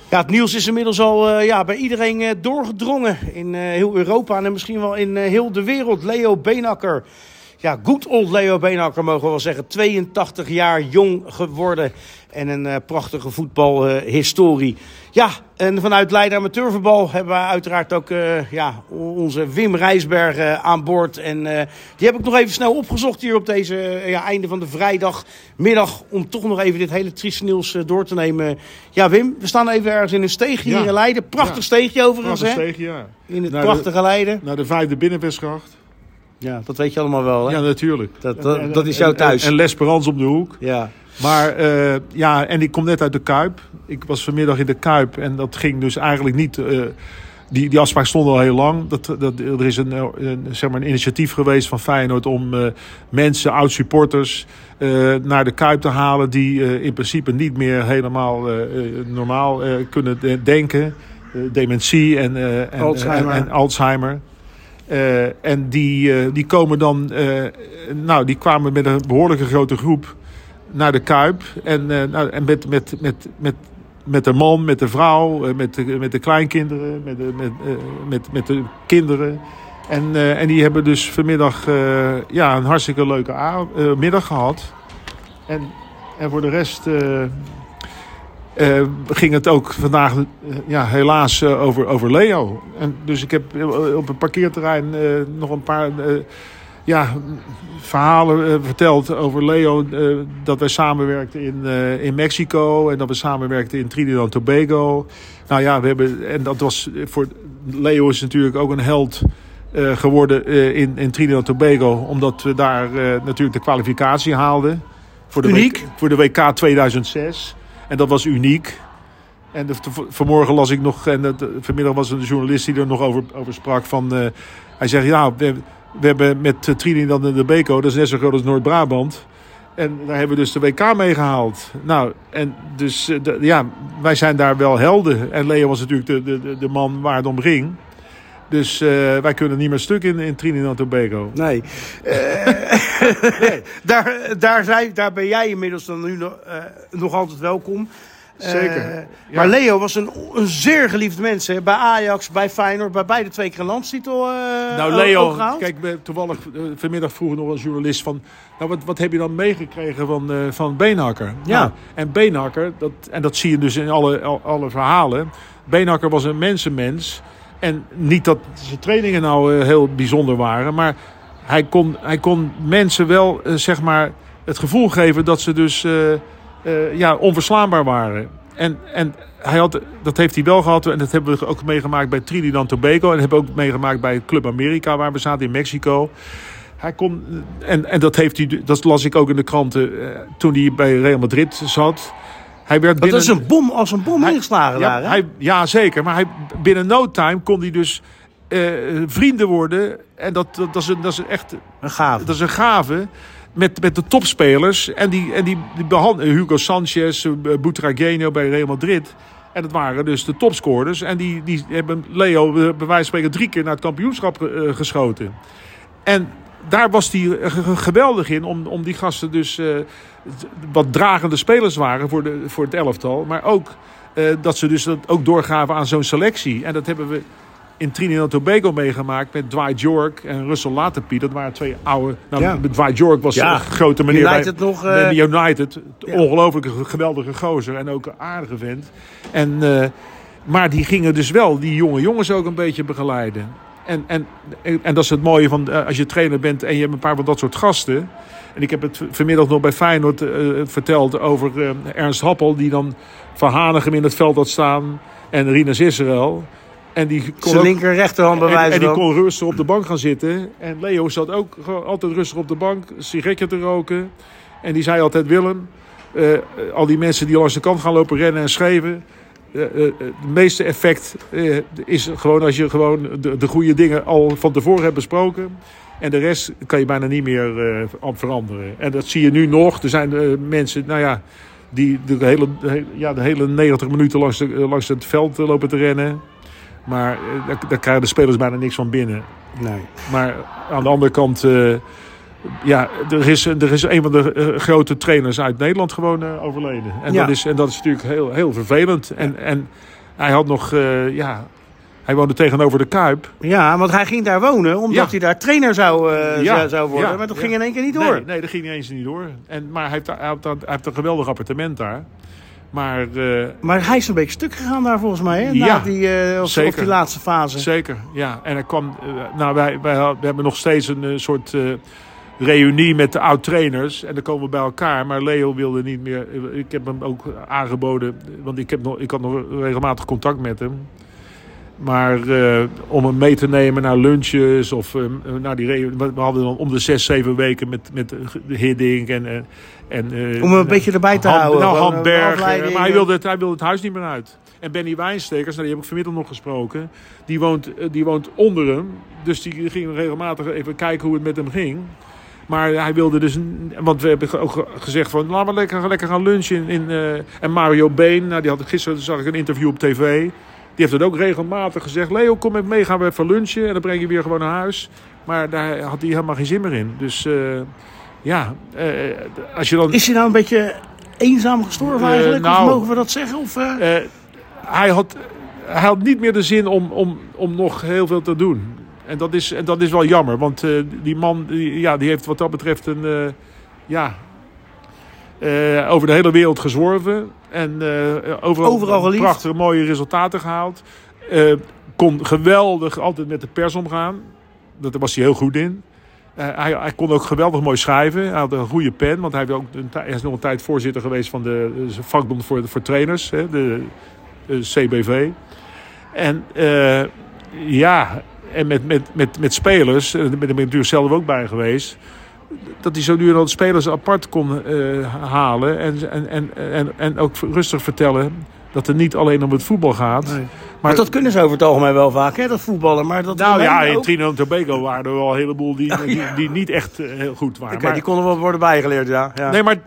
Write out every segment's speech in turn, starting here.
Ja, het nieuws is inmiddels al bij iedereen doorgedrongen in heel Europa en misschien wel in heel de wereld. Leo Beenhakker. Ja, good old Leo Beenhakker mogen we wel zeggen. 82 jaar jong geworden en een prachtige voetbalhistorie. Ja, en vanuit Leiden Amateurvoetbal hebben we uiteraard ook onze Wim Rijsberg aan boord. En die heb ik nog even snel opgezocht hier op deze einde van de vrijdagmiddag. Om toch nog even dit hele trieste nieuws door te nemen. Ja, Wim, we staan even ergens in een steegje hier in Leiden. Prachtig steegje overigens, prachtig hè? Steegje, ja. In het prachtige Leiden. Naar de 5e Binnenwestgracht. Ja, dat weet je allemaal wel, hè? Ja, natuurlijk. Dat is jouw thuis. En L'Espérance om de hoek. Ja. Maar en ik kom net uit de Kuip. Ik was vanmiddag in de Kuip en dat ging dus eigenlijk niet... Die afspraak stond al heel lang. Er is een initiatief geweest van Feyenoord om mensen, oud-supporters... naar de Kuip te halen die in principe niet meer helemaal normaal kunnen denken. Dementie en Alzheimer. En die komen dan... die kwamen met een behoorlijke grote groep naar de Kuip. En met de man, met de vrouw, met de kleinkinderen, met de kinderen. En die hebben dus vanmiddag een hartstikke leuke middag gehad. En voor de rest ging het ook vandaag helaas over Leo. En dus ik heb op het parkeerterrein nog een paar... verhalen verteld over Leo. Dat wij samenwerkten in Mexico. En dat we samenwerkten in Trinidad en Tobago. Nou ja, en dat was voor Leo is natuurlijk ook een held geworden in Trinidad en Tobago. Omdat we daar natuurlijk de kwalificatie haalden. Voor de WK 2006. En dat was uniek. En vanmorgen las ik nog... En vanmiddag was er een journalist die er nog over sprak. Hij zegt, we hebben met Trinidad en Tobago, dat is net zo groot als Noord-Brabant. En daar hebben we dus de WK mee gehaald. Nou, en dus wij zijn daar wel helden. En Leo was natuurlijk de man waar het om ging. Dus wij kunnen niet meer stuk in Trinidad en Tobago. Nee. Daar ben jij inmiddels dan nu nog altijd welkom. Zeker. Maar Leo was een zeer geliefd mens. Hè? Bij Ajax, bij Feyenoord, bij beide 2 keer een landstitel Leo, kijk, toevallig vanmiddag vroeg nog een journalist van... Nou, wat heb je dan meegekregen van Beenhakker? Ja. Nou, en Beenhakker, dat zie je dus in alle verhalen. Beenhakker was een mensenmens. En niet dat zijn trainingen nou heel bijzonder waren. Maar hij kon mensen wel, het gevoel geven dat ze dus... onverslaanbaar waren. En dat heeft hij wel gehad. En dat hebben we ook meegemaakt bij Trinidad en Tobago. En dat hebben we ook meegemaakt bij Club America, waar we zaten in Mexico. Hij kon... En dat las ik ook in de kranten toen hij bij Real Madrid zat. Hij werd dat is als een bom ingeslagen daar, hè? Ja, zeker. Maar binnen no time kon hij dus vrienden worden. En dat is echt... Een gave. Dat is een gave... Met de topspelers. En die behandelen Hugo Sanchez, Butragueño bij Real Madrid. En dat waren dus de topscorers. En die hebben Leo bij wijze van spreken 3 keer naar het kampioenschap geschoten. En daar was hij geweldig in. Om die gasten dus wat dragende spelers waren voor het elftal. Maar ook dat ze dus dat ook doorgaven aan zo'n selectie. En dat hebben we in Trinidad en Tobago meegemaakt met Dwight York en Russell Latapie. Dat waren 2 oude... Dwight York was een grote meneer United bij United. Ongelooflijke geweldige gozer en ook een aardige vent. Maar die gingen dus wel die jonge jongens ook een beetje begeleiden. En dat is het mooie van als je trainer bent en je hebt een paar van dat soort gasten. En ik heb het vanmiddag nog bij Feyenoord verteld over Ernst Happel, die dan Van Hanegem in het veld had staan en Rinus Israël. En die kon zijn linker rechterhand bewijzen. En die kon rustig op de bank gaan zitten. En Leo zat ook altijd rustig op de bank, een sigaretje te roken. En die zei altijd, Willem, al die mensen die langs de kant gaan lopen rennen en schreeuwen. Het meeste effect is gewoon als je gewoon de goede dingen al van tevoren hebt besproken. En de rest kan je bijna niet meer veranderen. En dat zie je nu nog. Er zijn mensen, die de hele 90 minuten langs het veld lopen te rennen. Maar daar krijgen de spelers bijna niks van binnen. Nee. Maar aan de andere kant... er is een van de grote trainers uit Nederland gewoon overleden. En dat is natuurlijk heel, heel vervelend. En hij had nog... hij woonde tegenover de Kuip. Ja, want hij ging daar wonen omdat hij daar trainer zou worden. Maar dat ging in één keer niet door. Nee, dat ging ineens niet door. Maar hij heeft een geweldig appartement daar. Maar hij is een beetje stuk gegaan daar volgens mij, hè? Na die laatste fase. Zeker, ja. En er kwam... we hebben nog steeds een soort... reunie met de oud-trainers. En dan komen we bij elkaar. Maar Leo wilde niet meer... Ik heb hem ook aangeboden... Want ik had nog regelmatig contact met hem. Maar om hem mee te nemen naar lunches of naar die reunie... We hadden dan om de 6-7 weken met Hiddink en om hem een beetje erbij te houden. Nou, Handberg. Maar hij wilde het huis niet meer uit. En Benny Wijnstekers, die heb ik vanmiddag nog gesproken... Die woont onder hem. Dus die ging regelmatig even kijken hoe het met hem ging... Maar hij wilde dus... Want we hebben ook gezegd van... Laten we lekker gaan lunchen. En Mario Been... Gisteren zag ik een interview op tv. Die heeft het ook regelmatig gezegd... Leo, kom met mee, gaan we even lunchen. En dan breng je weer gewoon naar huis. Maar daar had hij helemaal geen zin meer in. Dus als je dan... Is hij nou een beetje eenzaam gestorven eigenlijk? Of mogen we dat zeggen? Of, Hij had niet meer de zin om nog heel veel te doen. En dat is wel jammer, want die man die heeft wat dat betreft over de hele wereld gezworven. En overal prachtige mooie resultaten gehaald. Kon geweldig altijd met de pers omgaan. Daar was hij heel goed in. Hij kon ook geweldig mooi schrijven. Hij had een goede pen, want hij is nog een tijd voorzitter geweest van de vakbond voor trainers. De CBV. En En met spelers, daar ben ik natuurlijk zelf ook bij geweest... dat hij zo nu en dan spelers apart kon halen... En ook rustig vertellen dat het niet alleen om het voetbal gaat. Nee. Maar dat kunnen ze over het algemeen wel vaak, hè, dat voetballen. Maar dat in Trinidad en Tobago waren er wel een heleboel die niet echt heel goed waren. Okay, die konden wel worden bijgeleerd, ja. Nee, maar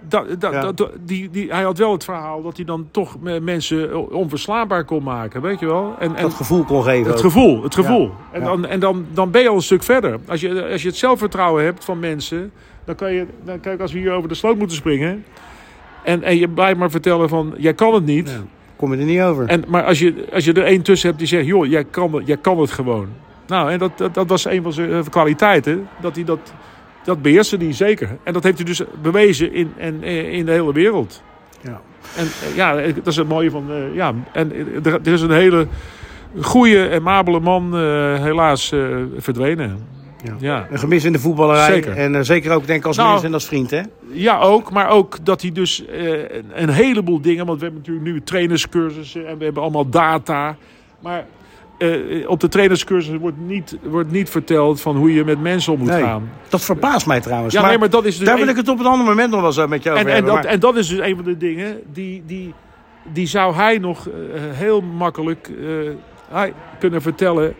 hij had wel het verhaal dat hij dan toch mensen onverslaanbaar kon maken, weet je wel. En dat gevoel kon geven. Het gevoel. Ja. En dan ben je al een stuk verder. Als je het zelfvertrouwen hebt van mensen, dan kan je als we hier over de sloot moeten springen... En je blijft maar vertellen van, jij kan het niet... Ja. Kom je er niet over. Maar als je er één tussen hebt die zegt... joh, jij kan het gewoon. Nou, en dat was een van zijn kwaliteiten. Dat beheerste hij zeker. En dat heeft hij dus bewezen in de hele wereld. Ja. En dat is het mooie van... En er is een hele goede en mabele man helaas verdwenen. Ja. Een gemis in de voetballerij. Zeker. En zeker ook denk ik als mens en als vriend, hè? Ja, ook. Maar ook dat hij dus een heleboel dingen... Want we hebben natuurlijk nu trainerscursussen en we hebben allemaal data. Maar op de trainerscursus wordt niet verteld van hoe je met mensen om moet gaan. Dat verbaast mij trouwens. Ja, maar dat is dus daar wil ik het op een ander moment nog wel zo met jou over hebben. En dat is dus een van de dingen die zou hij nog heel makkelijk kunnen vertellen...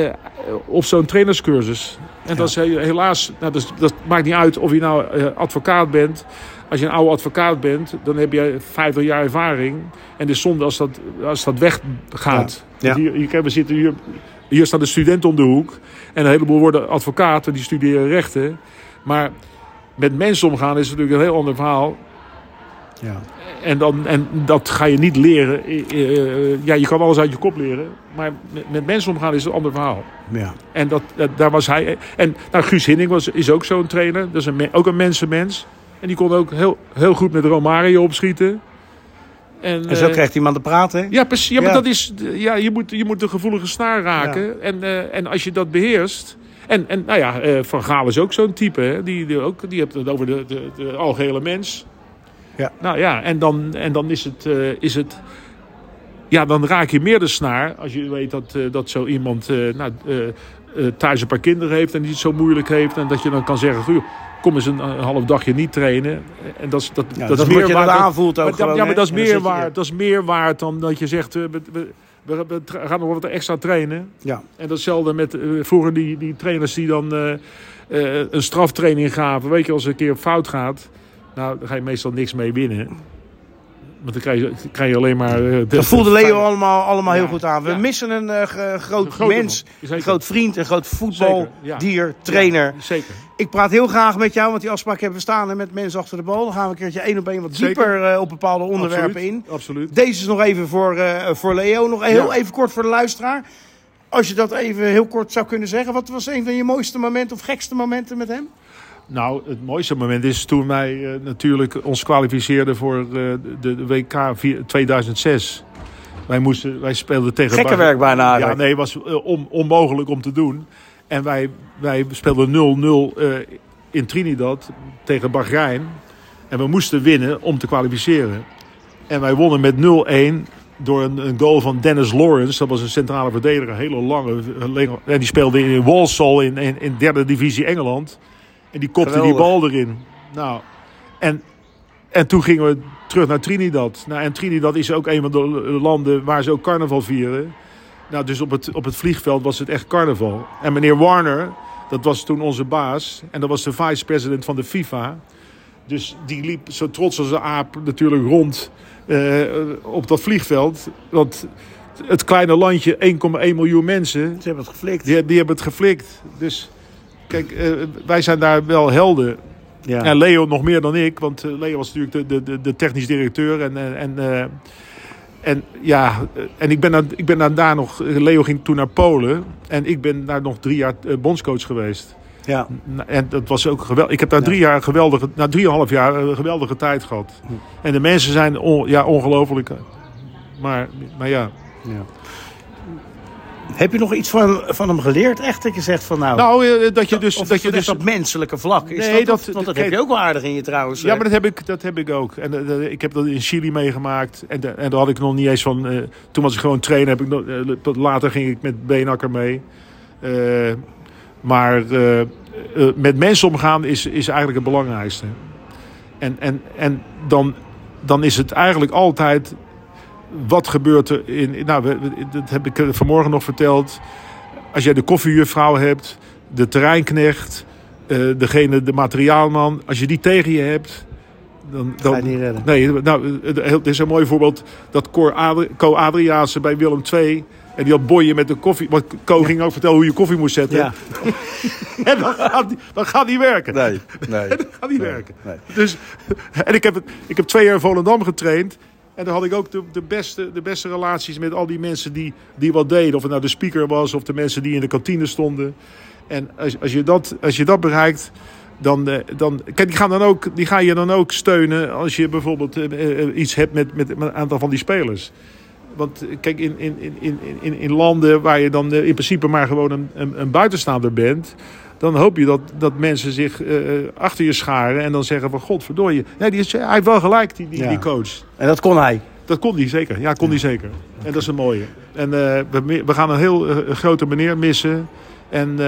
op zo'n trainerscursus. En dat is helaas... dat maakt niet uit of je nou advocaat bent. Als je een oude advocaat bent... dan heb je 50 jaar ervaring. En het is zonde als dat weggaat. Ja. We zitten hier staat een student om de hoek. En een heleboel worden advocaten. Die studeren rechten. Maar met mensen omgaan is natuurlijk een heel ander verhaal. Ja. En dat ga je niet leren. Je kan alles uit je kop leren. Maar met mensen omgaan is een ander verhaal. Ja. En daar was hij. En Guus Hiddink is ook zo'n trainer. Dat is ook een mensenmens. En die kon ook heel goed met Romario opschieten. En zo krijgt iemand te praten. Ja, precies. Ja, maar dat is... Ja, je moet de gevoelige snaar raken. Ja. En als je dat beheerst... En Van Gaal is ook zo'n type. Hè? Die heeft het over de algehele mens. Ja. Nou ja, en dan is het... Ja, dan raak je meer de snaar als je weet dat zo iemand thuis een paar kinderen heeft en die het zo moeilijk heeft. En dat je dan kan zeggen, goh, kom eens een half dagje niet trainen. En dat is meer je waard. Aanvoelt ook gewoon, maar dat is meer waard. Dat is meer waard dan dat je zegt, we gaan nog wat extra trainen. Ja. En datzelfde met vroeger die trainers die dan een straftraining gaven. Weet je, als het een keer fout gaat, nou, dan ga je meestal niks mee winnen. Want dan krijg je alleen maar... dat voelde Leo allemaal heel goed aan. We missen een groot mens, man. een groot vriend, een groot voetbaldier, trainer. Ja, zeker. Ik praat heel graag met jou, want die afspraak hebben we staan met mensen achter de bal. Dan gaan we een keertje 1 op 1 wat dieper op bepaalde onderwerpen in. Absoluut. Deze is nog even voor Leo. Nog heel even kort voor de luisteraar. Als je dat even heel kort zou kunnen zeggen. Wat was een van je mooiste momenten of gekste momenten met hem? Nou, het mooiste moment is toen wij natuurlijk ons kwalificeerden voor de WK 2006. Wij speelden tegen... Gekke werk bijna eigenlijk. Ja, nee, het was onmogelijk om te doen. En wij speelden 0-0 in Trinidad tegen Bahrein. En we moesten winnen om te kwalificeren. En wij wonnen met 0-1 door een goal van Dennis Lawrence. Dat was een centrale verdediger, een hele lange. En die speelde in Walsall in derde divisie Engeland. En die kopte die bal erin. Nou, en toen gingen we terug naar Trinidad. Nou, en Trinidad is ook een van de landen waar ze ook carnaval vieren. Nou, dus op het vliegveld was het echt carnaval. En meneer Warner, dat was toen onze baas. En dat was de vice-president van de FIFA. Dus die liep zo trots als een aap natuurlijk rond op dat vliegveld. Want het kleine landje, 1,1 miljoen mensen... Ze hebben het geflikt. Die hebben het geflikt. Dus kijk, wij zijn daar wel helden. Ja. En Leo nog meer dan ik. Want Leo was natuurlijk de technisch directeur. En ik ben daar nog... Leo ging toen naar Polen. En ik ben daar nog 3 jaar bondscoach geweest. Ja. En dat was ook geweldig. Ik heb daar 3,5 jaar een geweldige tijd gehad. En de mensen zijn ongelooflijk. Maar ja. Heb je nog iets van hem geleerd? Echt dat je zegt van dat je dus... dat je dus dat menselijke vlak is. Nee, want dat heb je ook wel aardig in je trouwens. Ja, maar dat heb ik ook. En ik heb dat in Chili meegemaakt. En daar had ik nog niet eens van... toen was ik gewoon trainer. Later ging ik met Beenakker mee. Maar met mensen omgaan is eigenlijk het belangrijkste. En dan is het eigenlijk altijd... Wat gebeurt er dat heb ik vanmorgen nog verteld. Als jij de koffiejuffrouw hebt, de terreinknecht, de materiaalman. Als je die tegen je hebt, dan ga je niet redden. Nee, het is een mooi voorbeeld dat Co Adriaanse bij Willem II. En die had boeien met de koffie. Want Co ging ook vertellen hoe je koffie moest zetten. Ja. En dan gaat die werken. Nee. Dat gaat niet werken. Nee. Dus, en ik heb 2 jaar in Volendam getraind. En dan had ik ook de beste relaties met al die mensen die wat deden. Of het nou de speaker was of de mensen die in de kantine stonden. En als je dat bereikt, dan kijk, die ga je dan ook steunen als je bijvoorbeeld iets hebt met een aantal van die spelers. Want kijk, in landen waar je dan in principe maar gewoon een buitenstaander bent... dan hoop je dat mensen zich achter je scharen en dan zeggen van... Godverdorie, nee, hij heeft wel gelijk, die coach. En dat kon hij? Dat kon hij zeker, ja, kon hij zeker. En dat is een mooie. En we gaan een heel grote meneer missen. En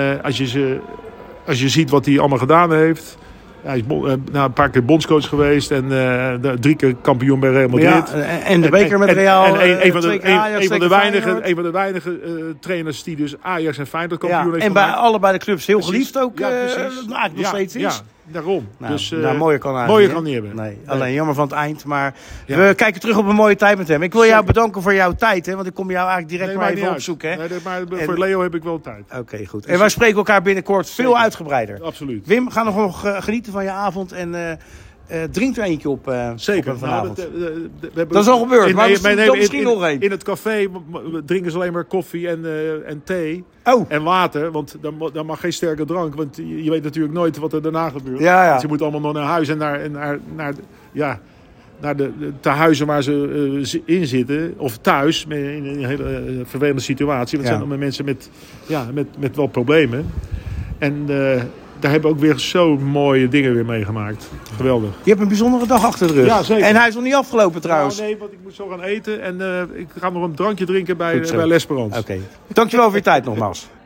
als je ziet wat hij allemaal gedaan heeft... Hij is een paar keer bondscoach geweest en 3 keer kampioen bij Real Madrid. Ja, en de beker met Real. En een van de weinige trainers die dus Ajax en Feyenoord kampioen heeft en bij allebei de clubs heel geliefd ook. Eigenlijk nog steeds is. Ja, daarom. Nou, dus, mooier kan hij niet hebben. Nee, alleen jammer van het eind. Maar we kijken terug op een mooie tijd met hem. Ik wil jou bedanken voor jouw tijd. Hè, want ik kom jou eigenlijk direct maar even opzoeken. Hè. Nee, maar voor Leo heb ik wel tijd. Oké, goed. En wij spreken elkaar binnenkort veel uitgebreider. Absoluut. Wim, ga nog genieten van je avond. En drink er eentje op zeker. Vanavond. Dat is al gebeurd. Maar misschien nog één. In het café drinken ze alleen maar koffie en thee. Oh. En water, want dan mag geen sterke drank. Want je weet natuurlijk nooit wat er daarna gebeurt. Ja. Dus je moet allemaal nog naar huis en naar de tehuizen waar ze in zitten. Of thuis, in een hele vervelende situatie. Want het zijn allemaal mensen met wel problemen. En daar hebben we ook weer zo mooie dingen weer meegemaakt. Geweldig. Je hebt een bijzondere dag achter de rug. Ja, zeker. En hij is nog niet afgelopen trouwens. Nee, want ik moet zo gaan eten. En ik ga nog een drankje drinken bij L'Esperance. Oké. Dankjewel voor je tijd nogmaals.